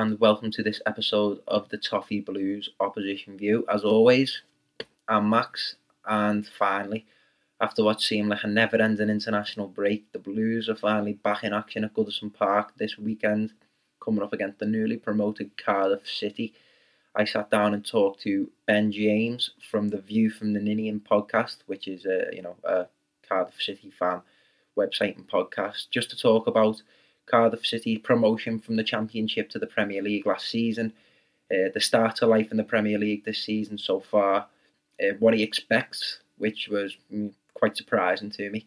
and welcome to this episode of the Toffee Blues Opposition View. As always, I'm Max, and finally, after what seemed like a never-ending international break, the Blues are finally back in action at Goodison Park this weekend, coming up against the newly promoted Cardiff City. I sat down and talked to Ben James from the View from the Ninian podcast, which is a Cardiff City fan website and podcast, just to talk about Cardiff City promotion from the Championship to the Premier League last season, the start to life in the Premier League this season so far, what he expects, which was quite surprising to me,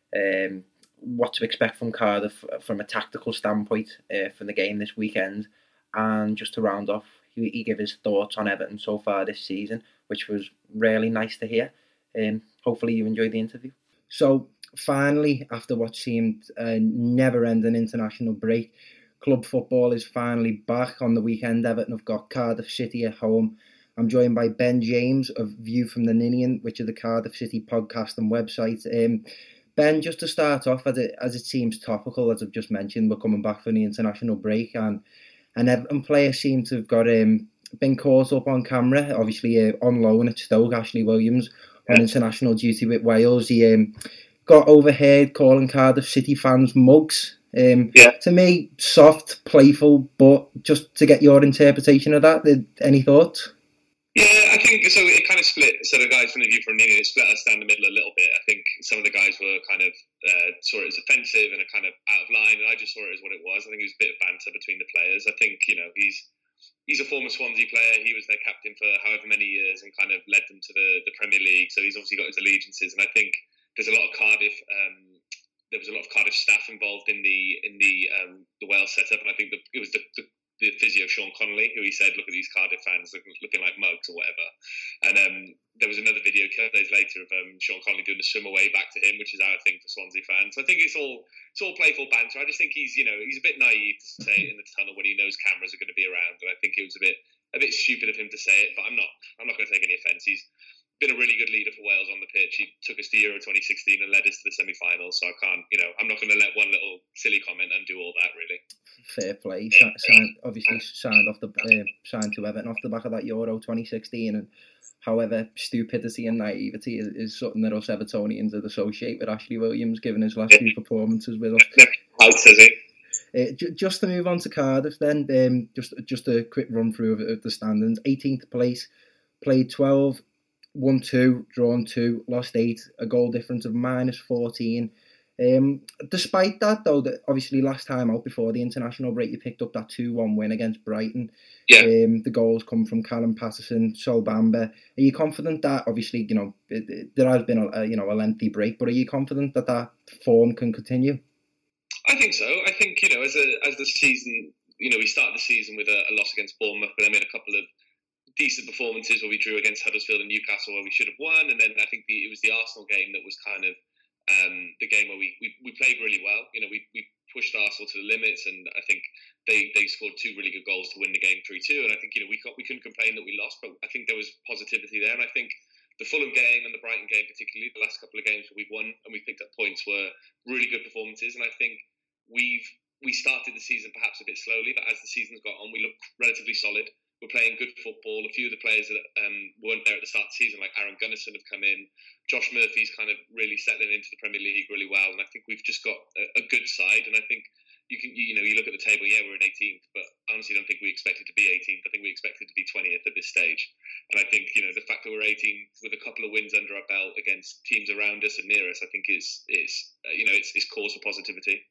what to expect from Cardiff from a tactical standpoint for the game this weekend, and just to round off, he gave his thoughts on Everton so far this season, which was really nice to hear. Hopefully you enjoyed the interview. So finally, after what seemed a never-ending international break, club football is finally back. On the weekend, Everton have got Cardiff City at home. I'm joined by Ben James of View from the Ninian, which is the Cardiff City podcast and website. Ben, just to start off, as it seems topical, as I've just mentioned, we're coming back from the international break, and an Everton player seemed to have got been caught up on camera, obviously on loan at Stoke, Ashley Williams, on international duty with Wales. He got overheard calling Cardiff City fans mugs. To me, soft, playful, but just to get your interpretation of that, any thoughts? Yeah, I think so. It kind of split. So the guys from the View from Ninian, it split us down the middle a little bit. I think some of the guys were kind of saw it as offensive and a kind of out of line, and I just saw it as what it was. I think it was a bit of banter between the players. I think he's a former Swansea player. He was their captain for however many years and kind of led them to the Premier League. So he's obviously got his allegiances, and I think there's a lot of Cardiff. There was a lot of Cardiff staff involved in the Wales setup, and I think it was the physio Sean Connolly who he said, "Look at these Cardiff fans looking like mugs or whatever." And there was another video a couple days later of Sean Connolly doing the swim away back to him, which is our thing for Swansea fans. So I think it's all playful banter. I just think he's a bit naive to say it in the tunnel when he knows cameras are going to be around, and I think it was a bit stupid of him to say it. But I'm not going to take any offence. He's been a really good leader for Wales on the pitch. He took us to Euro 2016 and led us to the semi-finals. So I can't, I'm not going to let one little silly comment undo all that, really. Fair play. Obviously signed to Everton off the back of that Euro 2016, and however, stupidity and naivety is something that us Evertonians would associate with Ashley Williams, given his last few performances with us. How says he? Just to move on to Cardiff then, just a quick run through of the standings. 18th place, played 12, won 2, drawn 2, lost 8, a goal difference of -14. Despite that, though, obviously last time out before the international break, you picked up that 2-1 win against Brighton. Yeah. The goals come from Callum Patterson, Sol Bamba. Are you confident that, obviously, there has been a lengthy break, but are you confident that form can continue? I think so. I think, as the season, we started the season with a loss against Bournemouth, but then we had a couple of decent performances where we drew against Huddersfield and Newcastle where we should have won, and then I think it was the Arsenal game that was kind of the game where we played really well. We pushed Arsenal to the limits, and I think they scored 2 really good goals to win the game 3-2, and I think we couldn't complain that we lost, but I think there was positivity there, and I think the Fulham game and the Brighton game particularly, the last couple of games where we've won and we picked up points, were really good performances, and I think we started the season perhaps a bit slowly, but as the season's got on, we look relatively solid. We're playing good football. A few of the players that weren't there at the start of the season, like Aaron Gunnarsson, have come in. Josh Murphy's kind of really settling into the Premier League really well, and I think we've just got a good side. And I think you look at the table. Yeah, we're in 18th, but I honestly don't think we expected to be 18th. I think we expected to be 20th at this stage. And I think the fact that we're 18th with a couple of wins under our belt against teams around us and near us, I think is cause for positivity.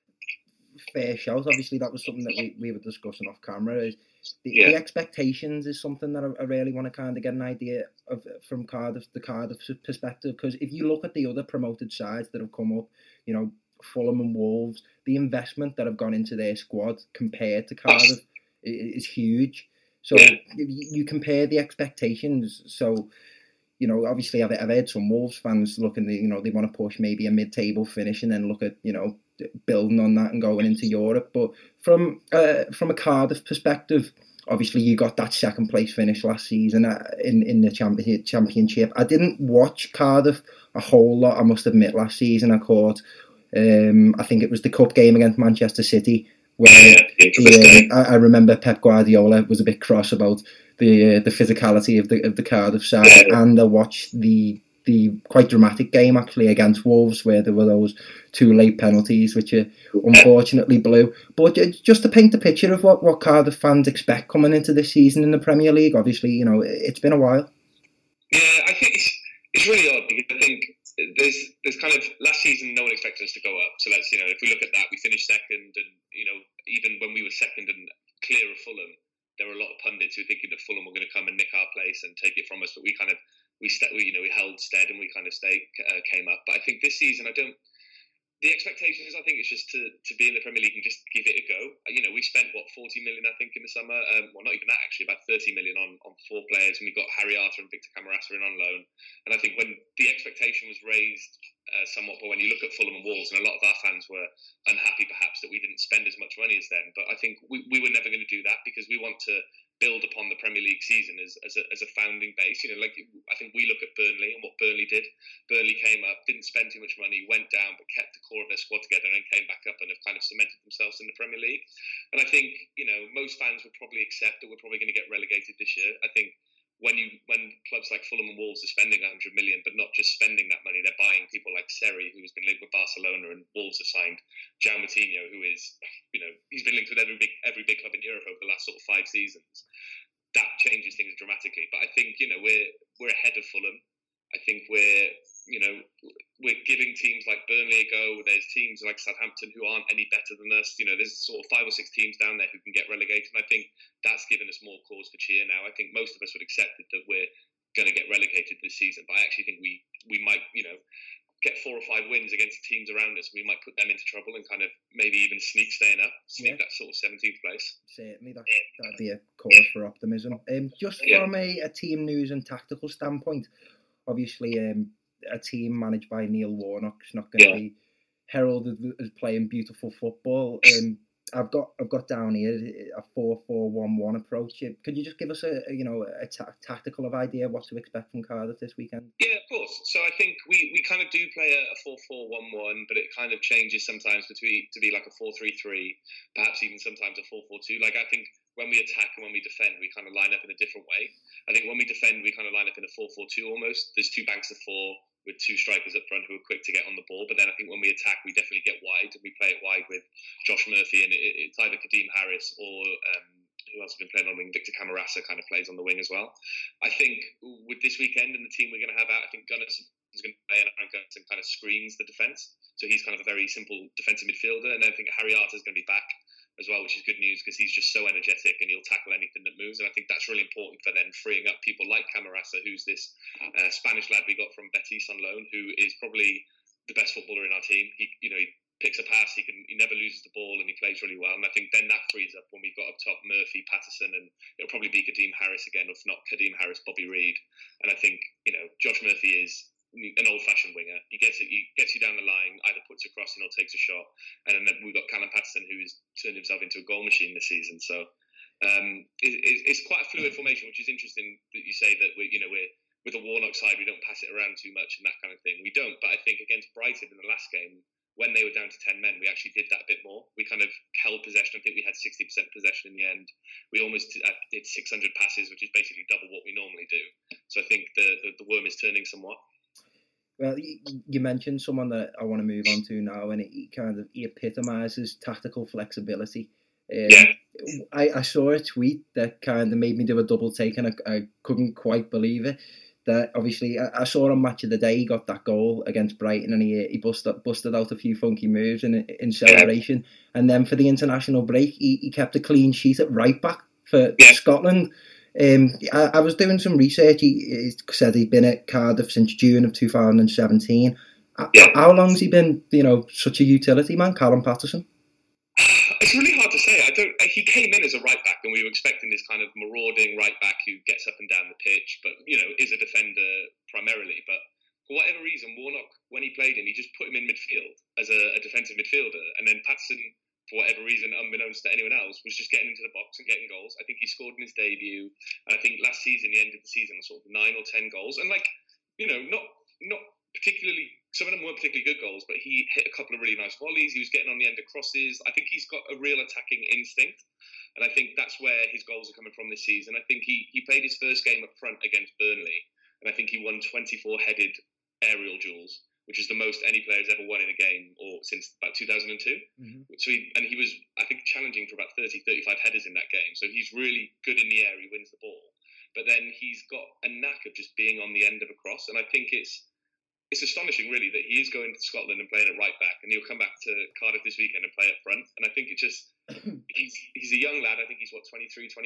Fair shout. Obviously, that was something that we were discussing off camera. The expectations is something that I really want to kind of get an idea of from the Cardiff perspective, because if you look at the other promoted sides that have come up, Fulham and Wolves, the investment that have gone into their squad compared to Cardiff is huge. So you compare the expectations. So, obviously I've heard some Wolves fans looking, they want to push maybe a mid-table finish and then look at, building on that and going into Europe. But from a Cardiff perspective, obviously you got that second place finish last season in the championship. I didn't watch Cardiff a whole lot, I must admit. Last season I caught, I think it was the cup game against Manchester City where I remember Pep Guardiola was a bit cross about the physicality of the Cardiff side, and I watched the quite dramatic game actually against Wolves where there were those 2 late penalties which unfortunately blew. But just to paint the picture of what Cardiff fans expect coming into this season in the Premier League, obviously, it's been a while. Yeah, I think it's really odd because I think there's kind of last season no one expected us to go up. So let's if we look at that, we finished second, and even when we were second and clear of Fulham, there were a lot of pundits who were thinking that Fulham were going to come and nick our place and take it from us. But we held stead and we kind of came up. But I think this season, the expectations, I think, is just to be in the Premier League and just give it a go. We spent 40 million, I think, in the summer. Well, not even that actually, about 30 million on 4 players, and we got Harry Arter and Victor Camarasa in on loan. And I think when the expectation was raised somewhat, but when you look at Fulham and Wolves, and a lot of our fans were unhappy perhaps that we didn't spend as much money as them. But I think we were never going to do that because we want to build upon the Premier League season as a founding base. I think we look at Burnley and what Burnley did. Burnley came up, didn't spend too much money, went down, but kept the core of their squad together and came back up and have kind of cemented themselves in the Premier League. And I think, most fans would probably accept that we're probably going to get relegated this year. I think when clubs like Fulham and Wolves are spending 100 million, but not just spending that money, they're buying people like Seri, who's been linked with Barcelona, and Wolves have signed João Moutinho, who is, he's been linked with every big club in Europe over the last sort of 5 seasons. That changes things dramatically. But I think, we're ahead of Fulham. I think we're giving teams like Burnley a go. There's teams like Southampton who aren't any better than us. There's sort of 5 or 6 teams down there who can get relegated. And I think that's given us more cause for cheer now. I think most of us would accept that we're going to get relegated this season. But I actually think we might, get 4 or 5 wins against teams around us. We might put them into trouble and kind of maybe even sneak that sort of 17th place. Certainly, that'd be a cause for optimism. Just from a team news and tactical standpoint, obviously a team managed by Neil Warnock's not going to be heralded as playing beautiful football. I've got down here a 4-4-1-1 approach. Could you just give us a tactical idea of what to expect from Cardiff this weekend? Yeah, of course. So I think we kind of do play a 4-4-1-1, but it kind of changes sometimes to be like a 4-3-3, perhaps even sometimes a 4-4-2. Like I think when we attack and when we defend, we kind of line up in a different way. I think when we defend, we kind of line up in a 4-4-2 almost. There's 2 banks of 4 with 2 strikers up front who are quick to get on the ball. But then I think when we attack, we definitely get wide, and we play it wide with Josh Murphy, and it's either Kadeem Harris or who else has been playing on the wing? Victor Camarasa kind of plays on the wing as well. I think with this weekend and the team we're going to have out, I think Gunnarsson is going to play, and Gunnarsson kind of screens the defence. So he's kind of a very simple defensive midfielder. And then I think Harry Arter is going to be back as well, which is good news because he's just so energetic and he'll tackle anything that moves. And I think that's really important for then freeing up people like Camarasa, who's this Spanish lad we got from Betis on loan, who is probably the best footballer in our team. He picks a pass, he never loses the ball, and he plays really well. And I think then that frees up when we've got up top Murphy, Patterson, and it'll probably be Kadeem Harris again, if not Kadeem Harris, Bobby Reid. And I think Josh Murphy is an old-fashioned winger. He gets you down the line, either puts a crossing or takes a shot. And then we've got Callum Patterson, who's turned himself into a goal machine this season. So it's quite a fluid formation, which is interesting that you say that we're with the Warnock side, we don't pass it around too much and that kind of thing. We don't, but I think against Brighton in the last game, when they were down to 10 men, we actually did that a bit more. We kind of held possession. I think we had 60% possession in the end. We almost did 600 passes, which is basically double what we normally do. So I think the worm is turning somewhat. Well, you mentioned someone that I want to move on to now, and he epitomises tactical flexibility. I saw a tweet that kind of made me do a double take, and I couldn't quite believe it. That obviously I saw on Match of the Day he got that goal against Brighton, and he busted out a few funky moves in celebration. And then for the international break, he kept a clean sheet at right back for Scotland. I was doing some research. He said he'd been at Cardiff since June of 2017. How long's he been, such a utility man, Callum Patterson? It's really hard to say. He came in as a right back, and we were expecting this kind of marauding right back who gets up and down the pitch, but is a defender primarily. But for whatever reason, Warnock, when he played him, he just put him in midfield as a defensive midfielder, and then Patterson, for whatever reason, unbeknownst to anyone else, was just getting into the box and getting goals. I think he scored in his debut, and I think last season he ended the season on sort of 9 or 10 goals, and not particularly, some of them weren't particularly good goals, but he hit a couple of really nice volleys. He was getting on the end of crosses. I think he's got a real attacking instinct. And I think that's where his goals are coming from this season. I think he played his first game up front against Burnley, and I think he won 24 headed aerial duels, which is the most any player has ever won in a game or since about 2002. Mm-hmm. So he was, I think, challenging for about 30, 35 headers in that game. So he's really good in the air. He wins the ball. But then he's got a knack of just being on the end of a cross. And I think it's astonishing, really, that he is going to Scotland and playing at right back, and he'll come back to Cardiff this weekend and play up front. And I think it just, he's a young lad. I think he's, 23, 24.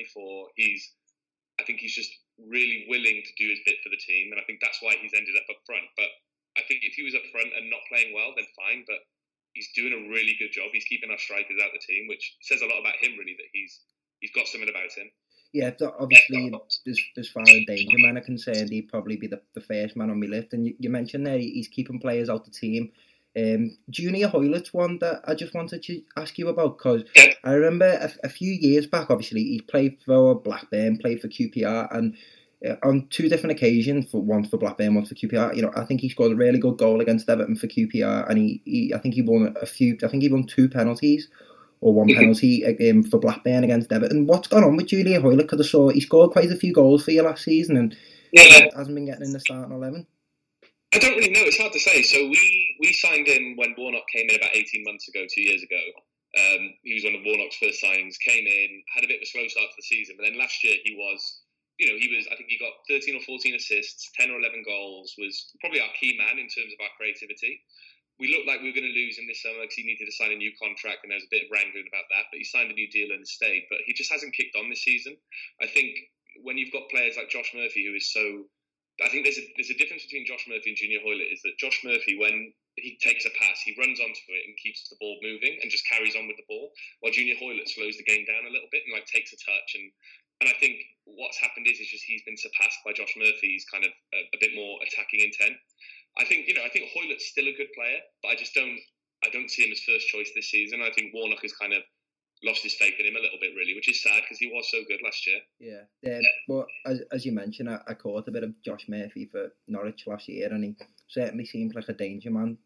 I think he's just really willing to do his bit for the team. And I think that's why he's ended up front. But I think if he was up front and not playing well, then fine. But he's doing a really good job. He's keeping our strikers out the team, which says a lot about him, really, that he's got something about him. Yeah, obviously, as far as danger man are concerned, he'd probably be the first man on my list. And you mentioned there he's keeping players out the team. Junior Hoylett's one that I just wanted to ask you about, because I remember a few years back, obviously, he played for Blackburn, played for QPR, and on two different occasions, once for Blackburn, once for QPR, I think he scored a really good goal against Everton for QPR, and I think he won two penalties, or one penalty for Blackburn against Everton. What's gone on with Junior Hoylett? Because I saw he scored quite a few goals for you last season, and hasn't been getting in the starting 11. I don't really know. It's hard to say. So we signed him when Warnock came in about 18 months ago, 2 years ago. He was one of Warnock's first signings, came in, had a bit of a slow start to the season, but then last year he was, I think he got 13 or 14 assists, 10 or 11 goals, was probably our key man in terms of our creativity. We looked like we were going to lose him this summer because he needed to sign a new contract, and there was a bit of wrangling about that, but he signed a new deal and stayed. But he just hasn't kicked on this season. I think when you've got players like Josh Murphy, who is so... I think there's a difference between Josh Murphy and Junior Hoylett, is that Josh Murphy, when he takes a pass, he runs onto it and keeps the ball moving and just carries on with the ball, while Junior Hoylett slows the game down a little bit and takes a touch. And I think what's happened is just he's been surpassed by Josh Murphy's kind of a bit more attacking intent. I think Hoylett's still a good player, but I don't see him as first choice this season. I think Warnock has kind of lost his faith in him a little bit, really, which is sad because he was so good last year. Yeah. But as you mentioned, I caught a bit of Josh Murphy for Norwich last year, and he certainly seems like a danger man.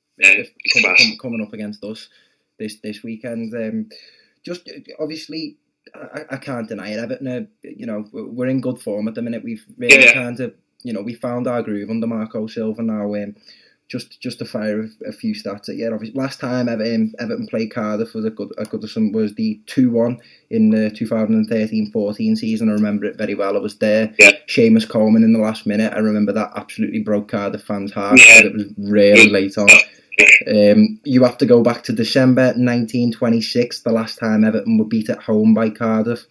Coming up against us this weekend. Just obviously, I can't deny it. Everton, we're in good form at the minute. We've really kind of, we found our groove under Marco Silva now. Just to fire a few stats at you. Obviously, last time Everton played Cardiff was was the 2-1 in the 2013-14 season. I remember it very well. I was there. Yeah. Seamus Coleman in the last minute. I remember that absolutely broke Cardiff fans' hearts. Yeah. It was really late on. You have to go back to December 1926, the last time Everton were beat at home by Cardiff.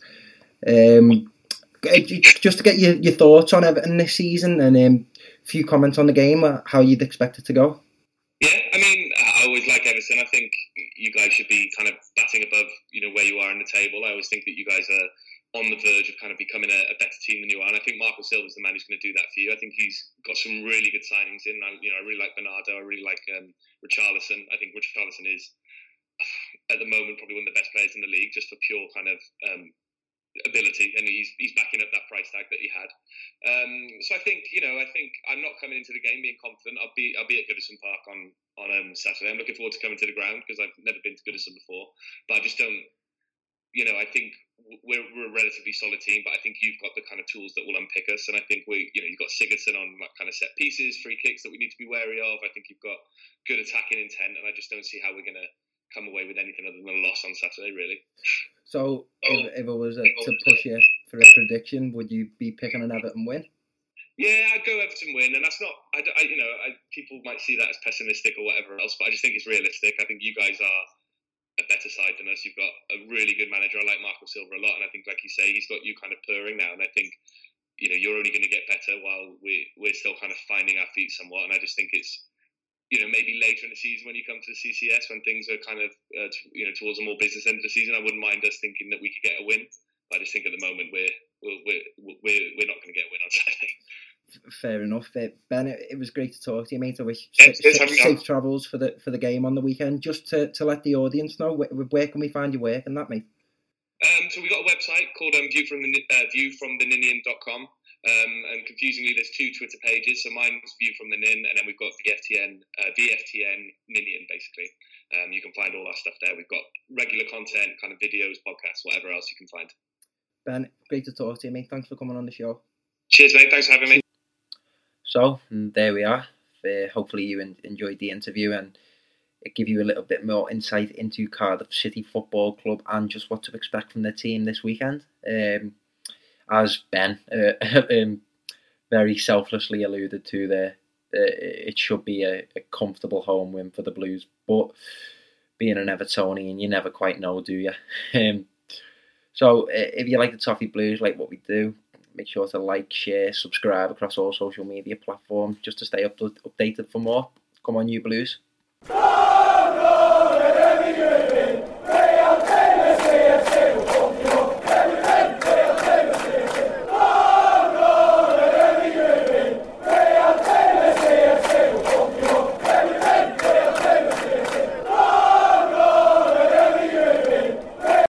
Just to get your thoughts on Everton this season, and few comments on the game, how you'd expect it to go. Yeah, I mean, I always like Everton. I think you guys should be kind of batting above, where you are in the table. I always think that you guys are on the verge of kind of becoming a better team than you are. And I think Marco Silva is the man who's going to do that for you. I think he's got some really good signings in. I really like Bernardo. I really like Richarlison. I think Richarlison is, at the moment, probably one of the best players in the league, just for pure kind of ability, and he's backing up that price tag that he had. So I think I'm not coming into the game being confident. I'll be at Goodison Park on Saturday. I'm looking forward to coming to the ground because I've never been to Goodison before, but I just don't. I think we're a relatively solid team, but I think you've got the kind of tools that will unpick us, and I think you've got Sigurdsson on kind of set pieces, free kicks that we need to be wary of. I think you've got good attacking intent, and I just don't see how we're going to come away with anything other than a loss on Saturday, really. So, if it was to push you for a prediction, would you be picking an Everton win? Yeah, I'd go Everton win, and that's not. People might see that as pessimistic or whatever else, but I just think it's realistic. I think you guys are a better side than us. You've got a really good manager. I like Marco Silva a lot, and I think, like you say, he's got you kind of purring now, and I think you're only going to get better while we're still kind of finding our feet somewhat. And I just think it's. Maybe later in the season when you come to the CCS, when things are kind of, towards a more business end of the season, I wouldn't mind us thinking that we could get a win. But I just think at the moment we're not going to get a win on Saturday. Fair enough. Ben, it was great to talk to you, mate. I wish safe travels for the game on the weekend. Just to let the audience know, where can we find your work and that, mate? So we got a website called viewfromtheninian.com. And confusingly, there's 2 Twitter pages. So mine's View from the Nin, and then we've got VFTN Ninian, basically. You can find all our stuff there. We've got regular content, kind of videos, podcasts, whatever else you can find. Ben, great to talk to you, mate. Thanks for coming on the show. Cheers, mate. Thanks for having me. So, there we are. Hopefully you enjoyed the interview and it gave you a little bit more insight into Cardiff City Football Club and just what to expect from their team this weekend. As Ben very selflessly alluded to there, it should be a comfortable home win for the Blues. But being an Evertonian, you never quite know, do you? So if you like the Toffee Blues, like what we do, make sure to like, share, subscribe across all social media platforms just to stay updated for more. Come on, you Blues.